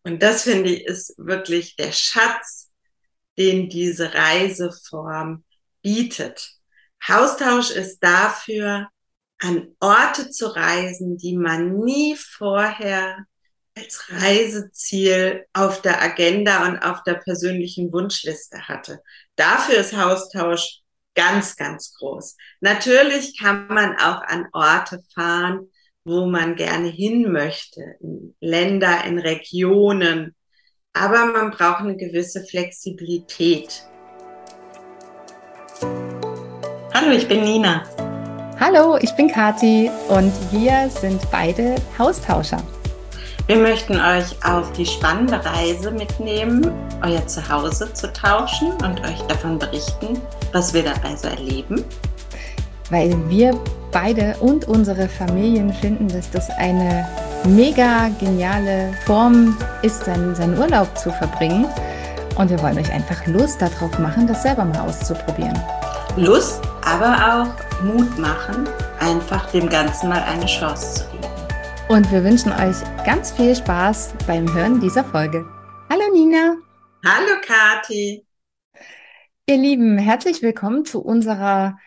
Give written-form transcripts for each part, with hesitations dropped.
Und das finde ich ist wirklich der Schatz, den diese Reiseform bietet. Haustausch ist dafür, an Orte zu reisen, die man nie vorher als Reiseziel auf der Agenda und auf der persönlichen Wunschliste hatte. Dafür ist Haustausch ganz, ganz groß. Natürlich kann man auch an Orte fahren, wo man gerne hin möchte, in Länder, in Regionen, aber man braucht eine gewisse Flexibilität. Hallo, ich bin Nina. Hallo, ich bin Kathi und wir sind beide Haustauscher. Wir möchten euch auf die spannende Reise mitnehmen, euer Zuhause zu tauschen und euch davon berichten, was wir dabei so erleben. Weil wir beide und unsere Familien finden, dass das eine mega geniale Form ist, seinen Urlaub zu verbringen. Und wir wollen euch einfach Lust darauf machen, das selber mal auszuprobieren. Lust, aber auch Mut machen, einfach dem Ganzen mal eine Chance zu geben. Und wir wünschen euch ganz viel Spaß beim Hören dieser Folge. Hallo Nina. Hallo Kathi. Ihr Lieben, herzlich willkommen zu unserer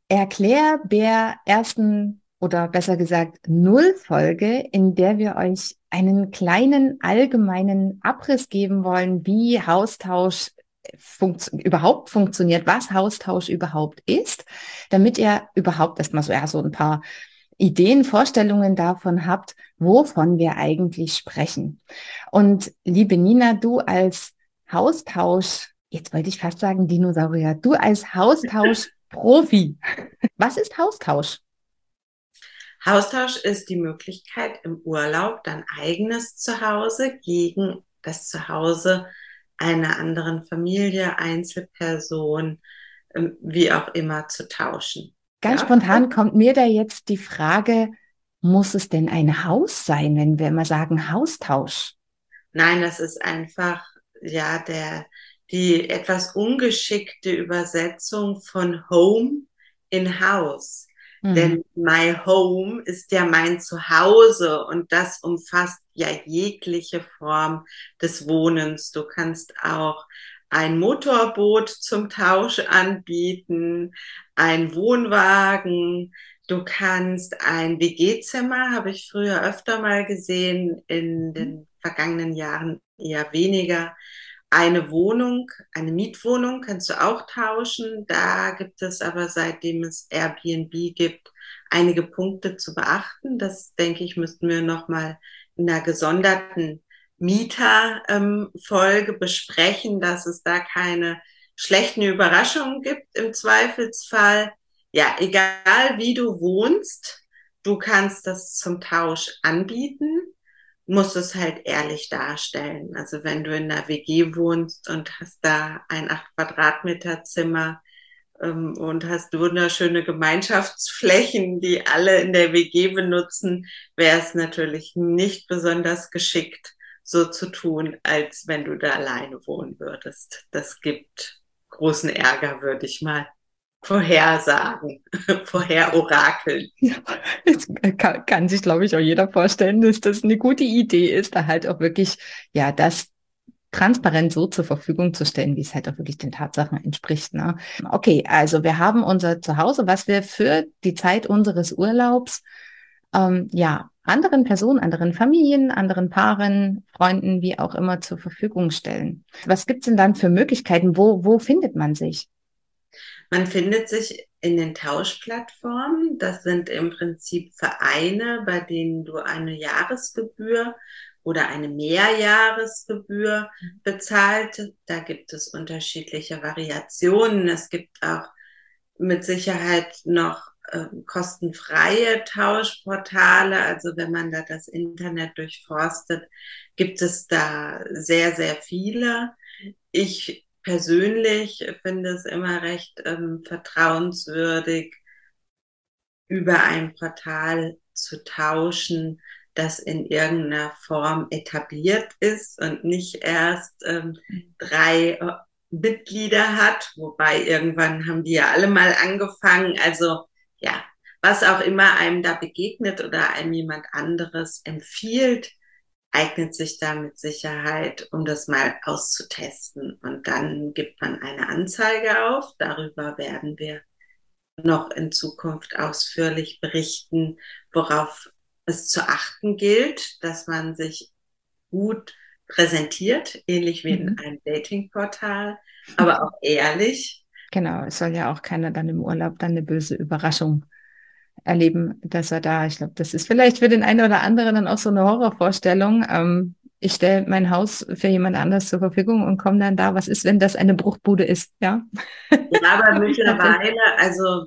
Erklärbär ersten oder besser gesagt Null-Folge, in der wir euch einen kleinen allgemeinen Abriss geben wollen, wie Haustausch überhaupt funktioniert, was Haustausch überhaupt ist, damit ihr überhaupt erstmal so ein paar Ideen, Vorstellungen davon habt, wovon wir eigentlich sprechen. Und liebe Nina, du als Haustausch, jetzt wollte ich fast sagen Dinosaurier, du als Haustausch-Profi, was ist Haustausch? Haustausch ist die Möglichkeit, im Urlaub dein eigenes Zuhause gegen das Zuhause einer anderen Familie, Einzelperson, wie auch immer zu tauschen. Ganz spontan kommt mir da jetzt die Frage, muss es denn ein Haus sein, wenn wir immer sagen Haustausch? Nein, das ist einfach, ja, die etwas ungeschickte Übersetzung von Home in Haus. Denn my home ist ja mein Zuhause und das umfasst ja jegliche Form des Wohnens. Du kannst auch ein Motorboot zum Tausch anbieten, ein Wohnwagen. Du kannst ein WG-Zimmer, habe ich früher öfter mal gesehen, in den vergangenen Jahren eher weniger. Eine Wohnung, eine Mietwohnung kannst du auch tauschen. Da gibt es aber, seitdem es Airbnb gibt, einige Punkte zu beachten. Das, denke ich, müssten wir nochmal in einer gesonderten Mieter-Folge besprechen, dass es da keine schlechten Überraschungen gibt im Zweifelsfall. Ja, egal wie du wohnst, du kannst das zum Tausch anbieten, musst es halt ehrlich darstellen. Also wenn du in einer WG wohnst und hast da ein 8 Quadratmeter Zimmer und hast wunderschöne Gemeinschaftsflächen, die alle in der WG benutzen, wäre es natürlich nicht besonders geschickt, so zu tun, als wenn du da alleine wohnen würdest. Das gibt großen Ärger, würde ich mal vorhersagen, vorherorakeln. Ja, jetzt kann sich, glaube ich, auch jeder vorstellen, dass das eine gute Idee ist, da halt auch wirklich, ja, das transparent so zur Verfügung zu stellen, wie es halt auch wirklich den Tatsachen entspricht. Ne? Okay, also wir haben unser Zuhause, was wir für die Zeit unseres Urlaubs, ja, anderen Personen, anderen Familien, anderen Paaren, Freunden, wie auch immer zur Verfügung stellen. Was gibt's denn dann für Möglichkeiten? Wo findet man sich? Man findet sich in den Tauschplattformen. Das sind im Prinzip Vereine, bei denen du eine Jahresgebühr oder eine Mehrjahresgebühr bezahlt. Da gibt es unterschiedliche Variationen. Es gibt auch mit Sicherheit noch kostenfreie Tauschportale. Also wenn man da das Internet durchforstet, gibt es da sehr, sehr viele. Ich persönlich finde es immer recht vertrauenswürdig, über ein Portal zu tauschen, das in irgendeiner Form etabliert ist und nicht erst 3 Mitglieder hat, wobei irgendwann haben die ja alle mal angefangen. Also ja, was auch immer einem da begegnet oder einem jemand anderes empfiehlt, eignet sich da mit Sicherheit, um das mal auszutesten. Und dann gibt man eine Anzeige auf. Darüber werden wir noch in Zukunft ausführlich berichten, worauf es zu achten gilt, dass man sich gut präsentiert, ähnlich wie in Mhm. einem Datingportal, aber auch ehrlich. Genau, es soll ja auch keiner dann im Urlaub dann eine böse Überraschung erleben, dass er da, ich glaube, das ist vielleicht für den einen oder anderen dann auch so eine Horrorvorstellung. Ich stelle mein Haus für jemand anders zur Verfügung und komme dann da, was ist, wenn das eine Bruchbude ist, ja? Ja, aber Hab ich tatsächlich. mittlerweile, also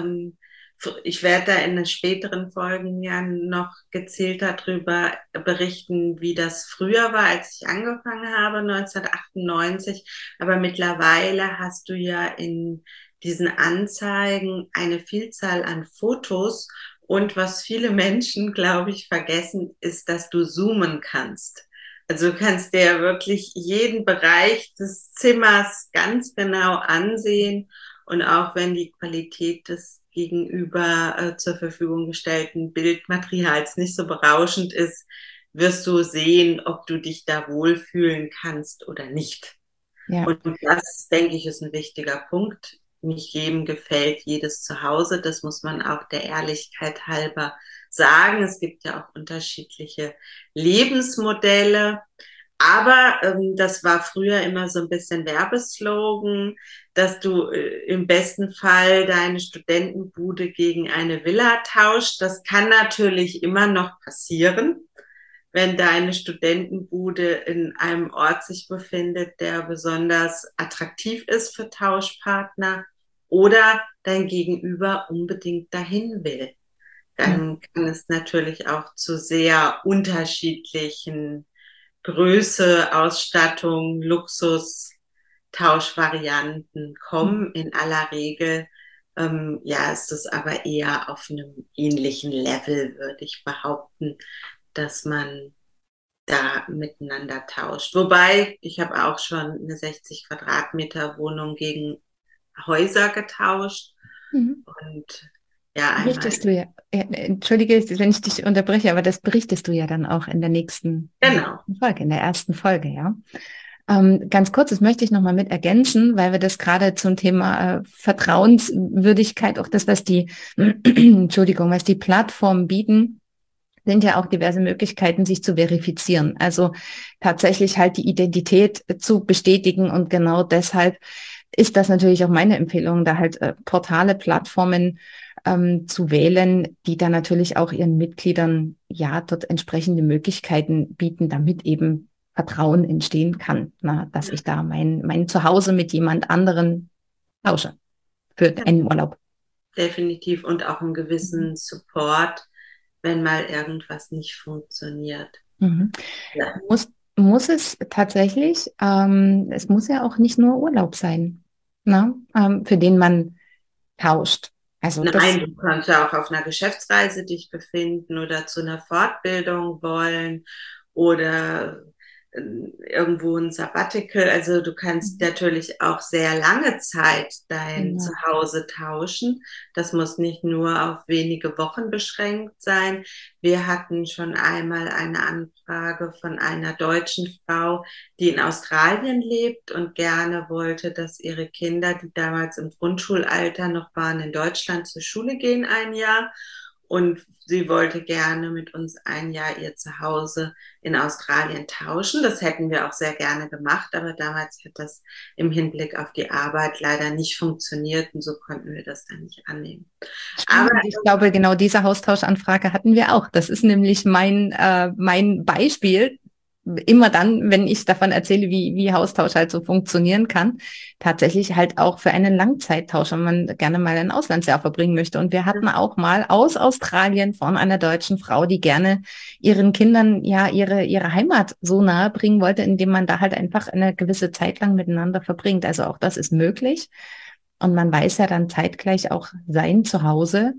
ich werde da in den späteren Folgen ja noch gezielt darüber berichten, wie das früher war, als ich angefangen habe, 1998. Aber mittlerweile hast du ja in diesen Anzeigen eine Vielzahl an Fotos. Und was viele Menschen, glaube ich, vergessen, ist, dass du zoomen kannst. Also du kannst dir wirklich jeden Bereich des Zimmers ganz genau ansehen und auch wenn die Qualität des gegenüber zur Verfügung gestellten Bildmaterials nicht so berauschend ist, wirst du sehen, ob du dich da wohlfühlen kannst oder nicht. Ja. Und das, denke ich, ist ein wichtiger Punkt. Nicht jedem gefällt jedes Zuhause. Das muss man auch der Ehrlichkeit halber sagen. Es gibt ja auch unterschiedliche Lebensmodelle. Aber das war früher immer so ein bisschen Werbeslogan, dass du im besten Fall deine Studentenbude gegen eine Villa tauscht. Das kann natürlich immer noch passieren, wenn deine Studentenbude in einem Ort sich befindet, der besonders attraktiv ist für Tauschpartner oder dein Gegenüber unbedingt dahin will. Ja. Dann kann es natürlich auch zu sehr unterschiedlichen Größe, Ausstattung, Luxus, Tauschvarianten kommen. In aller Regel, ja, ist es aber eher auf einem ähnlichen Level, würde ich behaupten, dass man da miteinander tauscht. Wobei, ich habe auch schon eine 60 Quadratmeter Wohnung gegen Häuser getauscht Mhm. und ja, einmal, Berichtest du ja, entschuldige, wenn ich dich unterbreche, aber das berichtest du ja dann auch in der genau. nächsten Folge, in der ersten Folge, ja. Ganz kurz, das möchte ich nochmal mit ergänzen, weil wir das gerade zum Thema Vertrauenswürdigkeit, auch das, was die, Entschuldigung, was die Plattformen bieten, sind ja auch diverse Möglichkeiten, sich zu verifizieren. Also tatsächlich halt die Identität zu bestätigen und genau deshalb ist das natürlich auch meine Empfehlung, da halt Portale, Plattformen zu wählen, die dann natürlich auch ihren Mitgliedern ja dort entsprechende Möglichkeiten bieten, damit eben Vertrauen entstehen kann, na, dass ich da mein Zuhause mit jemand anderen tausche für Ja, einen Urlaub. definitiv und auch einen Mhm. gewissen Support, wenn mal irgendwas nicht funktioniert. Mhm. Ja, Muss es tatsächlich, es muss ja auch nicht nur Urlaub sein, ne? Für den man tauscht. Also das, nein, du kannst ja auch auf einer Geschäftsreise dich befinden oder zu einer Fortbildung wollen oder irgendwo ein Sabbatical. Also du kannst natürlich auch sehr lange Zeit dein genau. Zuhause tauschen. Das muss nicht nur auf wenige Wochen beschränkt sein. Wir hatten schon einmal eine Anfrage von einer deutschen Frau, die in Australien lebt und gerne wollte, dass ihre Kinder, die damals im Grundschulalter noch waren, in Deutschland zur Schule gehen ein Jahr. Und sie wollte gerne mit uns ein Jahr ihr Zuhause in Australien tauschen. Das hätten wir auch sehr gerne gemacht, aber damals hat das im Hinblick auf die Arbeit leider nicht funktioniert und so konnten wir das dann nicht annehmen. Aber Spannend. Ich glaube, genau diese Austauschanfrage hatten wir auch. Das ist nämlich mein Beispiel. Immer dann, wenn ich davon erzähle, wie Austausch halt so funktionieren kann, tatsächlich halt auch für einen Langzeittausch, wenn man gerne mal ein Auslandsjahr verbringen möchte. Und wir hatten auch mal aus Australien von einer deutschen Frau, die gerne ihren Kindern ja ihre Heimat so nahe bringen wollte, indem man da halt einfach eine gewisse Zeit lang miteinander verbringt. Also auch das ist möglich. Und man weiß ja dann zeitgleich auch sein Zuhause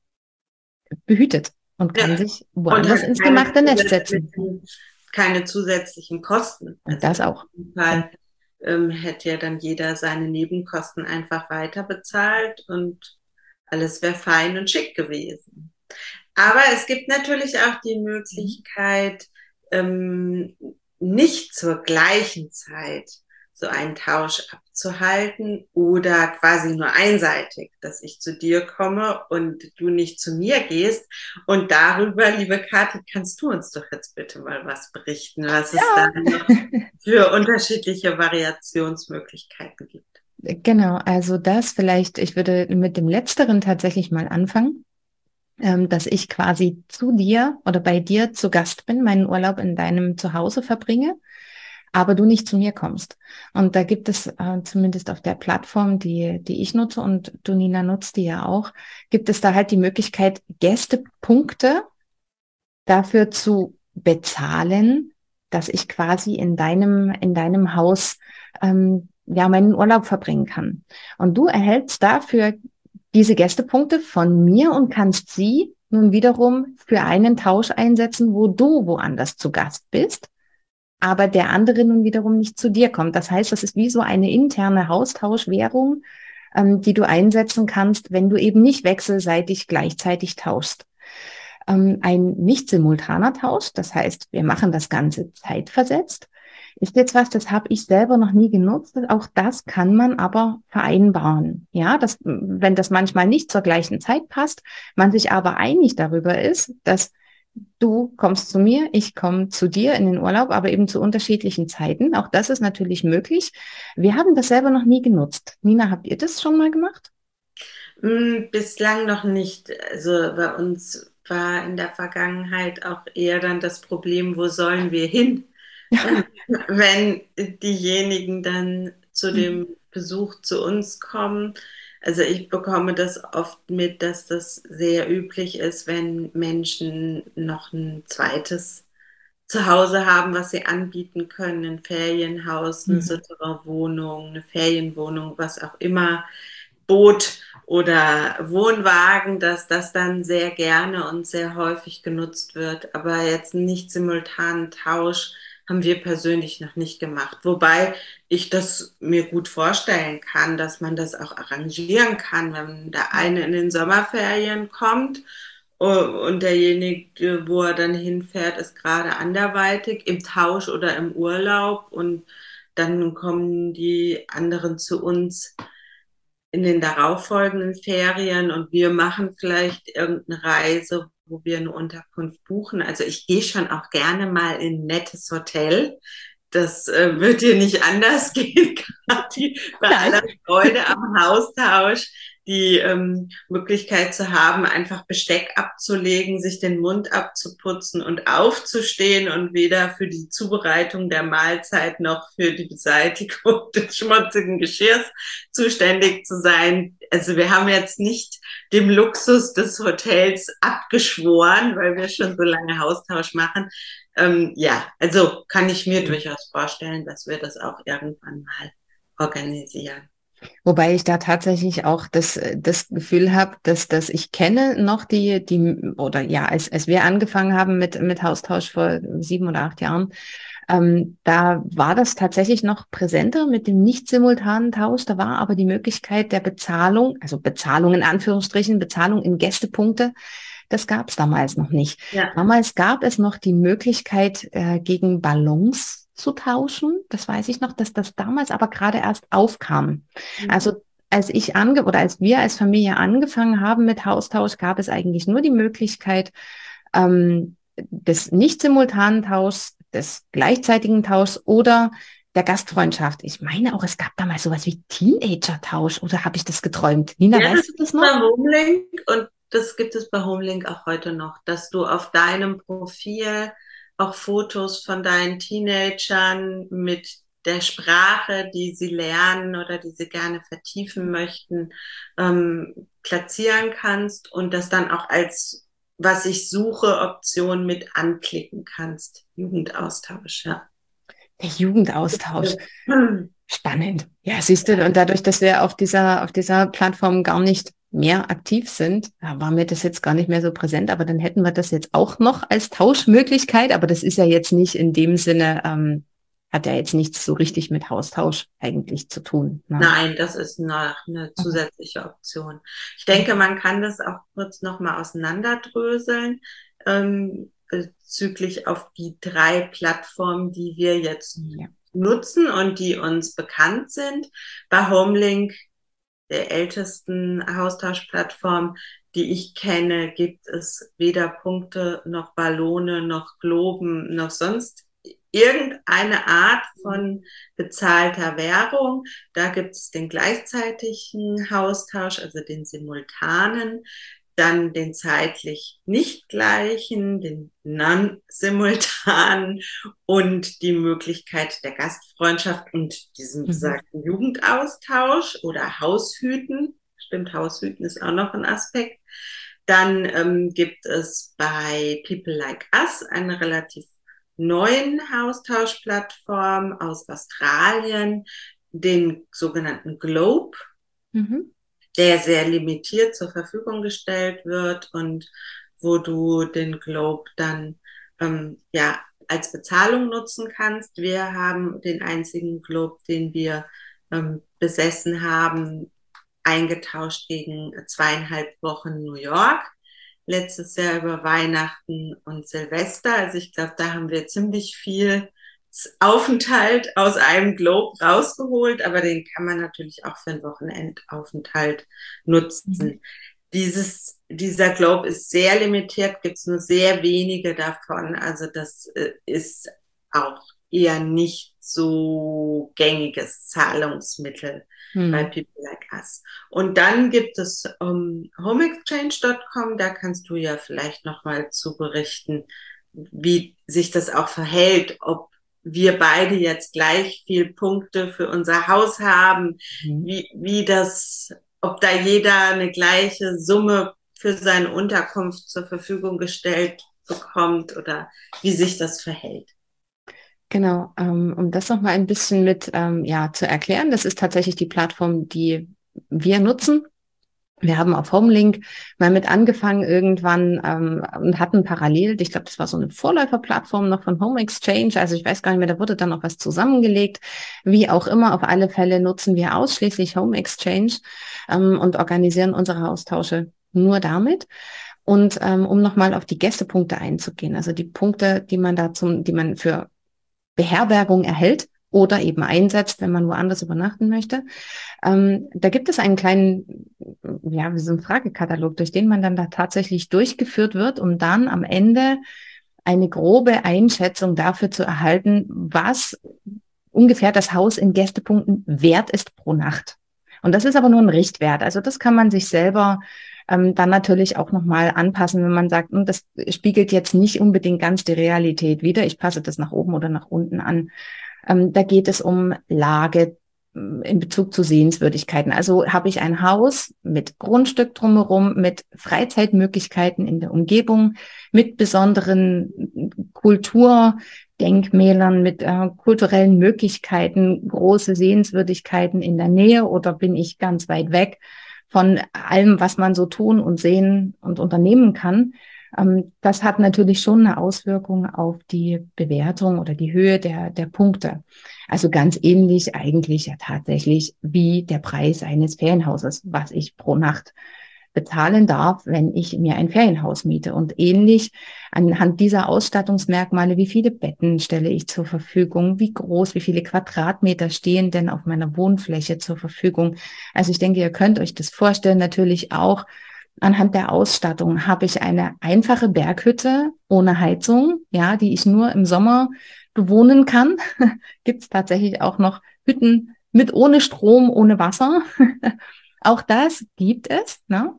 behütet und ja, kann sich und woanders hat ins gemachte Nest setzen. keine zusätzlichen Kosten. Und Also das in auch. diesem Genau. Fall hätte ja dann jeder seine Nebenkosten einfach weiter bezahlt und alles wäre fein und schick gewesen. Aber es gibt natürlich auch die Mhm. Möglichkeit, nicht zur gleichen Zeit so einen Tausch abzuhalten oder quasi nur einseitig, dass ich zu dir komme und du nicht zu mir gehst. Und darüber, liebe Kathi, kannst du uns doch jetzt bitte mal was berichten, was es da Ja. noch für unterschiedliche Variationsmöglichkeiten gibt. Genau, also das vielleicht, ich würde mit dem Letzteren tatsächlich mal anfangen, dass ich quasi zu dir oder bei dir zu Gast bin, meinen Urlaub in deinem Zuhause verbringe, aber du nicht zu mir kommst. Und da gibt es zumindest auf der Plattform, die ich nutze und du, Nina, nutzt die ja auch, gibt es da halt die Möglichkeit, Gästepunkte dafür zu bezahlen, dass ich quasi in deinem Haus ja meinen Urlaub verbringen kann. Und du erhältst dafür diese Gästepunkte von mir und kannst sie nun wiederum für einen Tausch einsetzen, wo du woanders zu Gast bist, aber der andere nun wiederum nicht zu dir kommt. Das heißt, das ist wie so eine interne Haustauschwährung, die du einsetzen kannst, wenn du eben nicht wechselseitig gleichzeitig tauschst. Ein nicht simultaner Tausch, das heißt, wir machen das Ganze zeitversetzt, ist jetzt was, das habe ich selber noch nie genutzt. Auch das kann man aber vereinbaren. Ja, das, wenn das manchmal nicht zur gleichen Zeit passt, man sich aber einig darüber ist, dass du kommst zu mir, ich komme zu dir in den Urlaub, aber eben zu unterschiedlichen Zeiten. Auch das ist natürlich möglich. Wir haben das selber noch nie genutzt. Nina, habt ihr das schon mal gemacht? Bislang noch nicht. Also bei uns war in der Vergangenheit auch eher dann das Problem, wo sollen wir hin, wenn diejenigen dann zu dem Besuch zu uns kommen. Also ich bekomme das oft mit, dass das sehr üblich ist, wenn Menschen noch ein zweites Zuhause haben, was sie anbieten können, ein Ferienhaus, eine Mhm. Souterrain-Wohnung, eine Ferienwohnung, was auch immer, Boot oder Wohnwagen, dass das dann sehr gerne und sehr häufig genutzt wird. Aber jetzt nicht simultanen Tausch haben wir persönlich noch nicht gemacht. Wobei ich das mir gut vorstellen kann, dass man das auch arrangieren kann, wenn der eine in den Sommerferien kommt und derjenige, wo er dann hinfährt, ist gerade anderweitig im Tausch oder im Urlaub und dann kommen die anderen zu uns in den darauffolgenden Ferien und wir machen vielleicht irgendeine Reise, wo wir eine Unterkunft buchen. Also ich gehe schon auch gerne mal in ein nettes Hotel. Das wird dir nicht anders gehen, Kathi, bei Nein. aller Freude am Haustausch, die Möglichkeit zu haben, einfach Besteck abzulegen, sich den Mund abzuputzen und aufzustehen und weder für die Zubereitung der Mahlzeit noch für die Beseitigung des schmutzigen Geschirrs zuständig zu sein. Also wir haben jetzt nicht dem Luxus des Hotels abgeschworen, weil wir schon so lange Haustausch machen. Ja, also kann ich mir durchaus vorstellen, dass wir das auch irgendwann mal organisieren. Wobei ich da tatsächlich auch das Gefühl habe, dass ich kenne noch oder ja, als wir angefangen haben mit Haustausch vor 7 oder 8 Jahren, da war das tatsächlich noch präsenter mit dem nicht simultanen Tausch. Da war aber die Möglichkeit der Bezahlung, also Bezahlung in Anführungsstrichen, Bezahlung in Gästepunkte. Das gab es damals noch nicht. Ja. Damals gab es noch die Möglichkeit, gegen Ballons zu tauschen. Das weiß ich noch, dass das damals aber gerade erst aufkam. Mhm. Also als wir als Familie angefangen haben mit Haustausch, gab es eigentlich nur die Möglichkeit des nicht simultanen Tauschs, des gleichzeitigen Tauschs oder der Gastfreundschaft. Ich meine auch, es gab damals sowas wie Teenager-Tausch oder habe ich das geträumt? Nina, Ja, das weißt du das ist bei noch? Homelink und das gibt es bei Homelink auch heute noch, dass du auf deinem Profil auch Fotos von deinen Teenagern mit der Sprache, die sie lernen oder die sie gerne vertiefen möchten, platzieren kannst und das dann auch als was ich suche Option mit anklicken kannst. Jugendaustausch, ja. Der Jugendaustausch. Spannend. Ja, siehst du, und dadurch, dass wir auf dieser Plattform gar nicht mehr aktiv sind, da war mir das jetzt gar nicht mehr so präsent, aber dann hätten wir das jetzt auch noch als Tauschmöglichkeit, aber das ist ja jetzt nicht in dem Sinne, hat ja jetzt nichts so richtig mit Haustausch eigentlich zu tun. Ne? Nein, das ist eine Mhm. zusätzliche Option. Ich denke, man kann das auch kurz nochmal auseinanderdröseln. bezüglich auf die 3 Plattformen, die wir jetzt Ja. nutzen und die uns bekannt sind. Bei Homelink, der ältesten Austauschplattform, die ich kenne, gibt es weder Punkte noch Ballone noch Globen noch sonst irgendeine Art von bezahlter Währung. Da gibt es den gleichzeitigen Austausch, also den simultanen, dann den zeitlich nicht gleichen, den non-simultanen und die Möglichkeit der Gastfreundschaft und diesem Mhm. besagten Jugendaustausch oder Haushüten. Stimmt, Haushüten ist auch noch ein Aspekt. Dann gibt es bei People Like Us eine relativ neuen Austauschplattform aus Australien, den sogenannten Globe, Mhm. der sehr limitiert zur Verfügung gestellt wird und wo du den Globe dann ja als Bezahlung nutzen kannst. Wir haben den einzigen Globe, den wir besessen haben, eingetauscht gegen 2,5 Wochen New York. Letztes Jahr über Weihnachten und Silvester. Also ich glaube, da haben wir ziemlich viel Aufenthalt aus einem Globe rausgeholt, aber den kann man natürlich auch für einen Wochenendaufenthalt Mhm. nutzen. Dieser Globe ist sehr limitiert, gibt es nur sehr wenige davon. Also das ist auch eher nicht so gängiges Zahlungsmittel bei Mhm. People Like Us. Und dann gibt es homeexchange.com, da kannst du ja vielleicht nochmal zu berichten, wie sich das auch verhält, ob wir beide jetzt gleich viel Punkte für unser Haus haben, Mhm. wie das, ob da jeder eine gleiche Summe für seine Unterkunft zur Verfügung gestellt bekommt oder wie sich das verhält. Genau, um das noch mal ein bisschen mit ja, zu erklären, das ist tatsächlich die Plattform, die wir nutzen. Wir haben auf Homelink mal mit angefangen irgendwann und hatten parallel, ich glaube, das war so eine Vorläuferplattform noch von Home Exchange, also ich weiß gar nicht mehr, da wurde dann noch was zusammengelegt. Wie auch immer, auf alle Fälle nutzen wir ausschließlich Home Exchange und organisieren unsere Austausche nur damit. Und um nochmal auf die Gästepunkte einzugehen, also die Punkte, die man für Beherbergung erhält oder eben einsetzt, wenn man woanders übernachten möchte. Da gibt es einen kleinen, ja, wie so ein Fragekatalog, durch den man dann da tatsächlich durchgeführt wird, um dann am Ende eine grobe Einschätzung dafür zu erhalten, was ungefähr das Haus in Gästepunkten wert ist pro Nacht. Und das ist aber nur ein Richtwert. Also das kann man sich selber dann natürlich auch nochmal anpassen, wenn man sagt, das spiegelt jetzt nicht unbedingt ganz die Realität wider. Ich passe das nach oben oder nach unten an. Da geht es um Lage in Bezug zu Sehenswürdigkeiten. Also habe ich ein Haus mit Grundstück drumherum, mit Freizeitmöglichkeiten in der Umgebung, mit besonderen Kulturdenkmälern, mit kulturellen Möglichkeiten, große Sehenswürdigkeiten in der Nähe oder bin ich ganz weit weg von allem, was man so tun und sehen und unternehmen kann. Das hat natürlich schon eine Auswirkung auf die Bewertung oder die Höhe der Punkte. Also ganz ähnlich eigentlich ja tatsächlich wie der Preis eines Ferienhauses, was ich pro Nacht bezahlen darf, wenn ich mir ein Ferienhaus miete. Und ähnlich anhand dieser Ausstattungsmerkmale, wie viele Betten stelle ich zur Verfügung, wie groß, wie viele Quadratmeter stehen denn auf meiner Wohnfläche zur Verfügung. Also ich denke, ihr könnt euch das vorstellen, natürlich auch anhand der Ausstattung. Habe ich eine einfache Berghütte ohne Heizung, ja, die ich nur im Sommer bewohnen kann. Gibt es tatsächlich auch noch Hütten mit ohne Strom, ohne Wasser. Auch das gibt es, ne?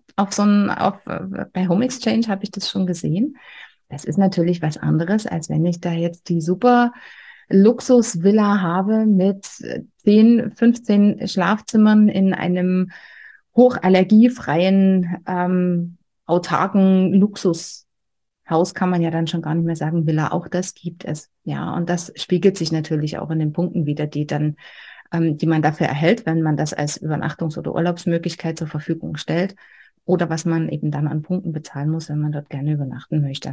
Bei Home Exchange habe ich das schon gesehen. Das ist natürlich was anderes, als wenn ich da jetzt die super Luxusvilla habe mit 10, 15 Schlafzimmern in einem hochallergiefreien, autarken Luxushaus, kann man ja dann schon gar nicht mehr sagen, Villa. Auch das gibt es. Ja, und das spiegelt sich natürlich auch in den Punkten wieder, die man dafür erhält, wenn man das als Übernachtungs- oder Urlaubsmöglichkeit zur Verfügung stellt oder was man eben dann an Punkten bezahlen muss, wenn man dort gerne übernachten möchte.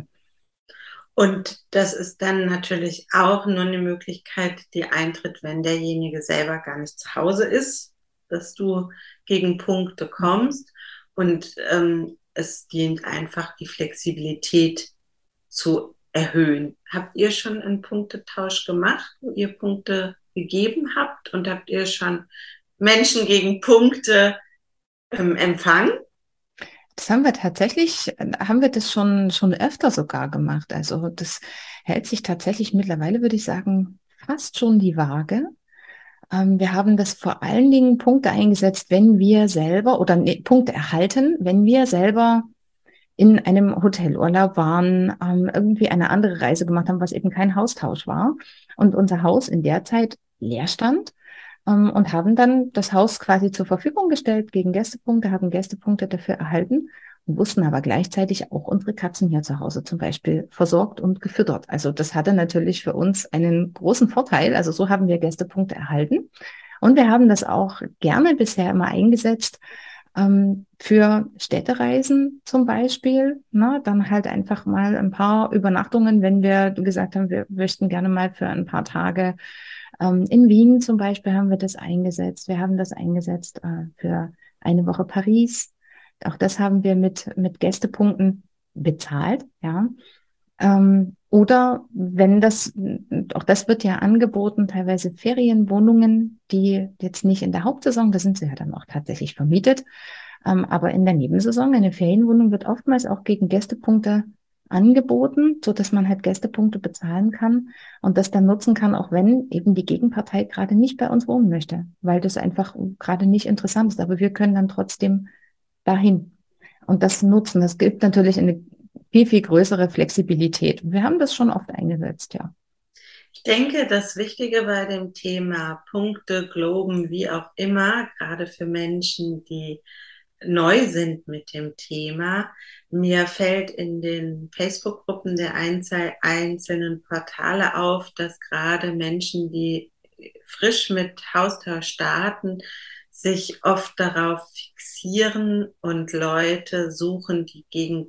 Und das ist dann natürlich auch nur eine Möglichkeit, die eintritt, wenn derjenige selber gar nicht zu Hause ist, dass du gegen Punkte kommst. Und es dient einfach die Flexibilität zu erhöhen. Habt ihr schon einen Punktetausch gemacht, wo ihr Punkte gegeben habt? Und habt ihr schon Menschen gegen Punkte empfangen? Das haben wir tatsächlich, haben wir das schon öfter sogar gemacht. Also das hält sich tatsächlich mittlerweile, würde ich sagen, fast schon die Waage. Wir haben das vor allen Dingen Punkte eingesetzt, wenn wir selber oder nee, Punkte erhalten, wenn wir selber in einem Hotelurlaub waren, irgendwie eine andere Reise gemacht haben, was eben kein Haustausch war und unser Haus in der Zeit leer stand, und haben dann das Haus quasi zur Verfügung gestellt gegen Gästepunkte, haben Gästepunkte dafür erhalten und wussten aber gleichzeitig auch unsere Katzen hier zu Hause zum Beispiel versorgt und gefüttert. Also das hatte natürlich für uns einen großen Vorteil. Also so haben wir Gästepunkte erhalten. Und wir haben das auch gerne bisher immer eingesetzt, für Städtereisen zum Beispiel, ne, dann halt einfach mal ein paar Übernachtungen, wenn wir gesagt haben, wir möchten gerne mal für ein paar Tage, in Wien zum Beispiel haben wir das eingesetzt. Wir haben das eingesetzt für eine Woche Paris. Auch das haben wir mit Gästepunkten bezahlt, ja. Oder wenn das, auch das wird ja angeboten, teilweise Ferienwohnungen, die jetzt nicht in der Hauptsaison, da sind sie ja dann auch tatsächlich vermietet, aber in der Nebensaison, eine Ferienwohnung wird oftmals auch gegen Gästepunkte angeboten, so dass man halt Gästepunkte bezahlen kann und das dann nutzen kann, auch wenn eben die Gegenpartei gerade nicht bei uns wohnen möchte, weil das einfach gerade nicht interessant ist. Aber wir können dann trotzdem dahin und das nutzen. Das gibt natürlich eine viel, viel größere Flexibilität. Wir haben das schon oft eingesetzt, ja. Ich denke, das Wichtige bei dem Thema Punkte, Globen, wie auch immer, gerade für Menschen, die neu sind mit dem Thema, mir fällt in den Facebook-Gruppen der einzelnen Portale auf, dass gerade Menschen, die frisch mit Haustausch starten, sich oft darauf fixieren und Leute suchen, die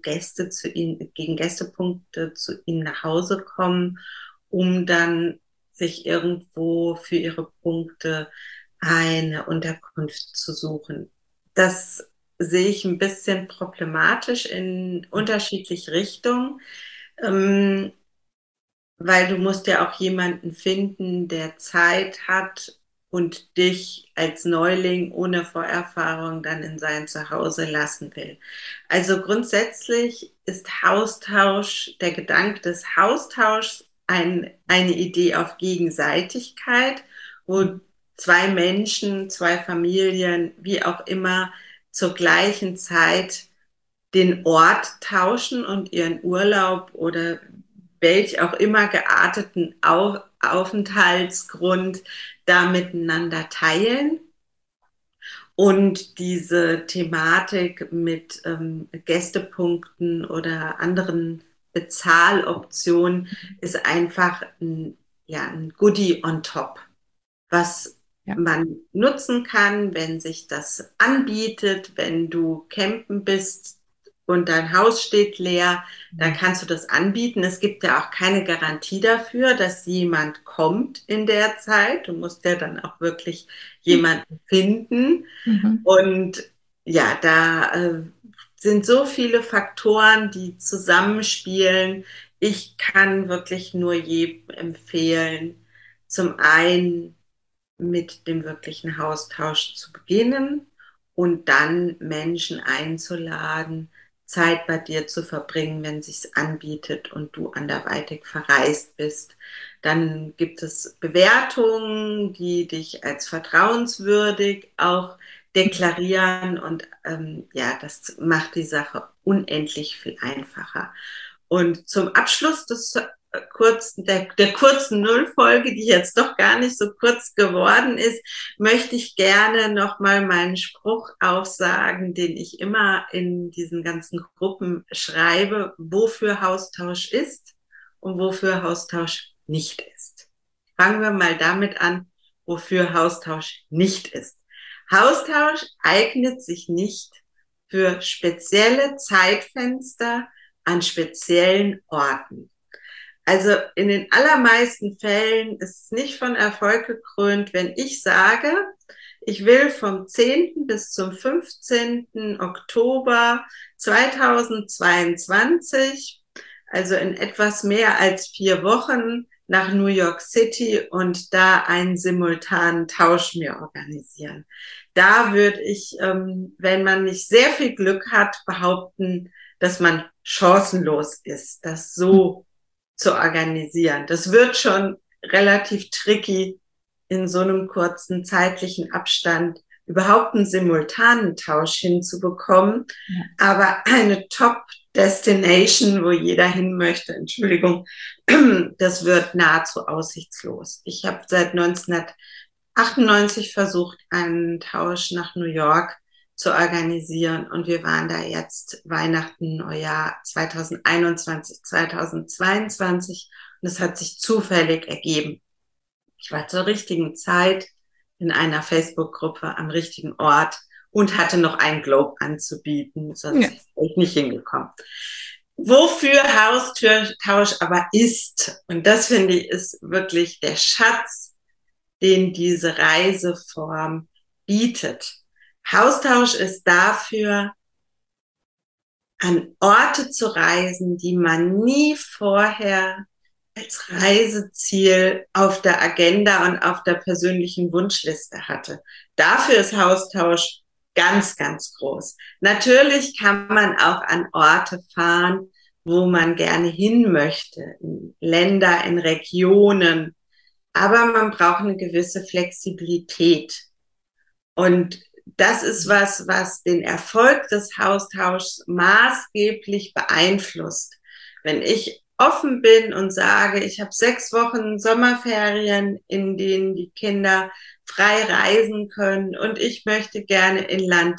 gegen Gästepunkte zu ihnen nach Hause kommen, um dann sich irgendwo für ihre Punkte eine Unterkunft zu suchen. Das sehe ich ein bisschen problematisch in unterschiedliche Richtungen, ähm, weil du musst ja auch jemanden finden, der Zeit hat und dich als Neuling ohne Vorerfahrung dann in sein Zuhause lassen will. Also grundsätzlich ist der Gedanke des Haustauschs eine Idee auf Gegenseitigkeit, wo zwei Menschen, zwei Familien, wie auch immer, zur gleichen Zeit den Ort tauschen und ihren Urlaub oder welch auch immer gearteten Aufenthaltsgrund da miteinander teilen. Und diese Thematik mit Gästepunkten oder anderen Bezahloptionen ist einfach ein Goodie on top, was Ja. man nutzen kann, wenn sich das anbietet, wenn du campen bist und dein Haus steht leer, dann kannst du das anbieten. Es gibt ja auch keine Garantie dafür, dass jemand kommt in der Zeit. Du musst ja dann auch wirklich jemanden finden. Mhm. Und ja, da sind so viele Faktoren, die zusammenspielen. Ich kann wirklich nur jedem empfehlen, zum einen mit dem wirklichen Austausch zu beginnen und dann Menschen einzuladen, Zeit bei dir zu verbringen, wenn sich's anbietet und du anderweitig verreist bist. Dann gibt es Bewertungen, die dich als vertrauenswürdig auch deklarieren und ja, das macht die Sache unendlich viel einfacher. Und zum Abschluss der kurzen Nullfolge, die jetzt doch gar nicht so kurz geworden ist, möchte ich gerne nochmal meinen Spruch aufsagen, den ich immer in diesen ganzen Gruppen schreibe, wofür Haustausch ist und wofür Haustausch nicht ist. Fangen wir mal damit an, wofür Haustausch nicht ist. Haustausch eignet sich nicht für spezielle Zeitfenster an speziellen Orten. Also in den allermeisten Fällen ist es nicht von Erfolg gekrönt, wenn ich sage, ich will vom 10. bis zum 15. Oktober 2022 also in etwas mehr als 4 Wochen nach New York City und da einen simultanen Tausch mir organisieren. Da würde ich, wenn man nicht sehr viel Glück hat, behaupten, dass man chancenlos ist, das so zu organisieren. Das wird schon relativ tricky, in so einem kurzen zeitlichen Abstand überhaupt einen simultanen Tausch hinzubekommen. Ja. Aber eine Top-Destination, wo jeder hin möchte, Entschuldigung, das wird nahezu aussichtslos. Ich habe seit 1998 versucht, einen Tausch nach New York zu organisieren und wir waren da jetzt Weihnachten, Neujahr 2021, 2022 und es hat sich zufällig ergeben. Ich war zur richtigen Zeit in einer Facebook-Gruppe am richtigen Ort und hatte noch einen Globe anzubieten, sonst wäre ich nicht hingekommen. Wofür Haustürtausch aber ist, und das finde ich ist wirklich der Schatz, den diese Reiseform bietet. Haustausch ist dafür, an Orte zu reisen, die man nie vorher als Reiseziel auf der Agenda und auf der persönlichen Wunschliste hatte. Dafür ist Haustausch ganz, ganz groß. Natürlich kann man auch an Orte fahren, wo man gerne hin möchte, in Länder, in Regionen, aber man braucht eine gewisse Flexibilität. Und das ist was den Erfolg des Haustauschs maßgeblich beeinflusst. Wenn ich offen bin und sage, ich habe 6 Wochen Sommerferien, in denen die Kinder frei reisen können und ich möchte gerne in Land,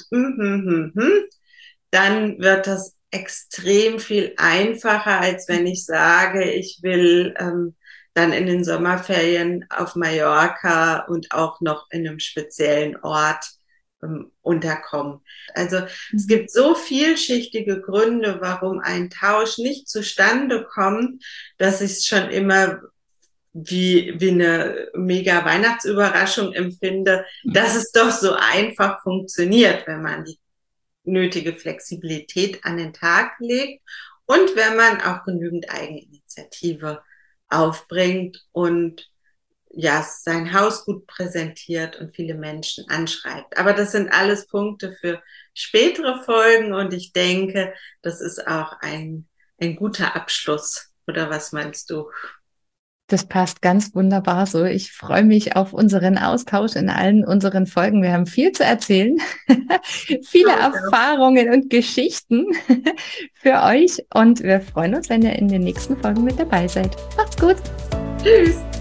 dann wird das extrem viel einfacher, als wenn ich sage, ich will dann in den Sommerferien auf Mallorca und auch noch in einem speziellen Ort unterkommen. Also es gibt so vielschichtige Gründe, warum ein Tausch nicht zustande kommt, dass ich es schon immer wie eine mega Weihnachtsüberraschung empfinde, dass es doch so einfach funktioniert, wenn man die nötige Flexibilität an den Tag legt und wenn man auch genügend Eigeninitiative aufbringt und ja, sein Haus gut präsentiert und viele Menschen anschreibt. Aber das sind alles Punkte für spätere Folgen und ich denke, das ist auch ein guter Abschluss. Oder was meinst du? Das passt ganz wunderbar so. Ich freue mich auf unseren Austausch in allen unseren Folgen. Wir haben viel zu erzählen, viele Erfahrungen und Geschichten für euch und wir freuen uns, wenn ihr in den nächsten Folgen mit dabei seid. Macht's gut. Tschüss.